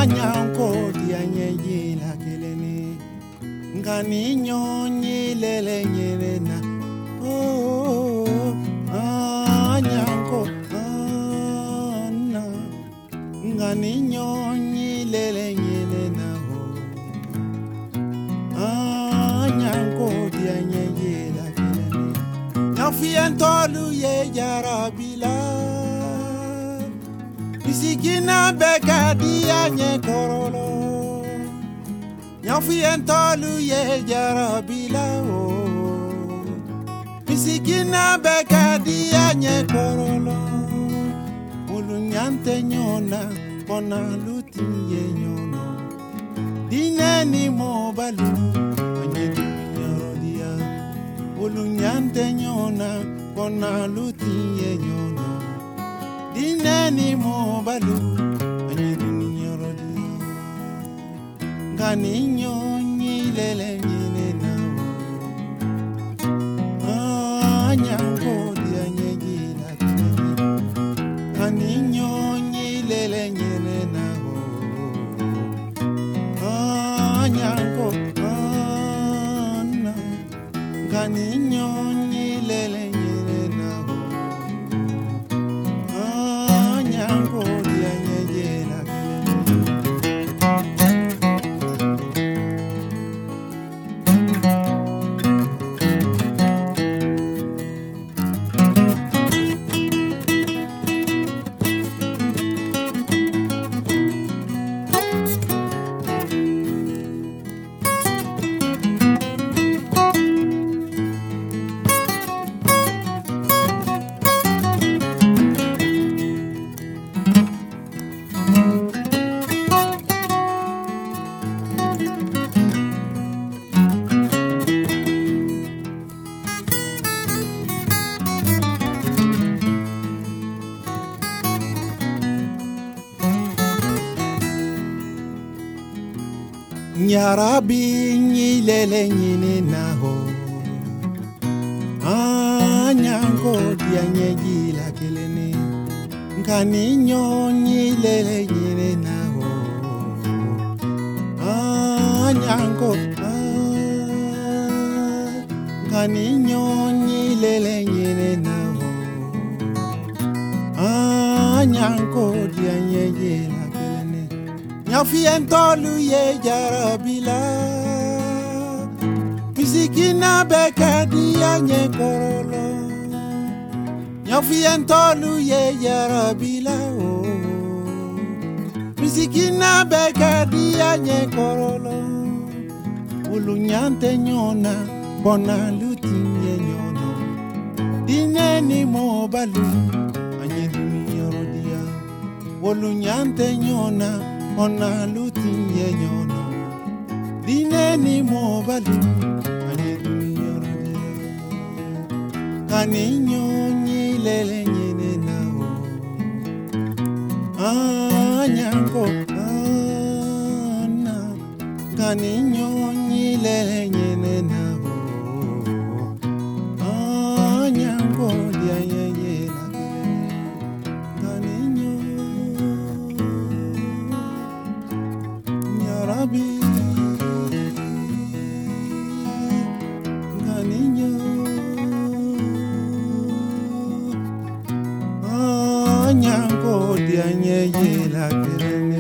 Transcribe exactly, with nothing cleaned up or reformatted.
nyanko dianye yela kelene ngani nyonyi lele nyelena oh ah nyanko ah na ngani nyonyi lele nyelena oh ah nyanko dianye yela kelene nafientolu ye jarabila Isikina bekadi anye korolo Nyafientolu ye jarabila o Isikina bekadi anye korolo Ulunyante nyona Kona luti ye nyono Dineni mo balu Anye dunyarodia Ulunyante nyona Kona luti ye nyono Dineni mo balu Anye dunyarodia Ngani nyonyi lele nyine nao Ah nyanko dianye gila kine Ngani nyonyi lele nyine nao Ah nyanko ah na Ngani nyonyi lele nyine nao Ah nyanko dianye gila kine Nyarabi nyilele nyine naho Ah nyanko dianye gila kelene Nkani nyilele nyine naho Ah nyanko ah Nkani nyilele nyine naho Ah nyanko dianye gila Nyafientolu ye jarabila Pisikina bekadi anye korolo Nyafientolu ye jarabila oh Pisikina bekadi anye korolo Ulunyante nyona Bona luti ye nyono Dineni mo balu Anye dunyarodia Ulunyante nyona Ona luti ye nyono Dineni mo balu Anye dunyarodia Kani nyonyi lele nyene nao Ah nyanko ah na Kani nyonyi lele nyene nao Ah nyanko dia ye ye la Kani Nyarabi Nganinyo Ah nyanko dianye ye la kelene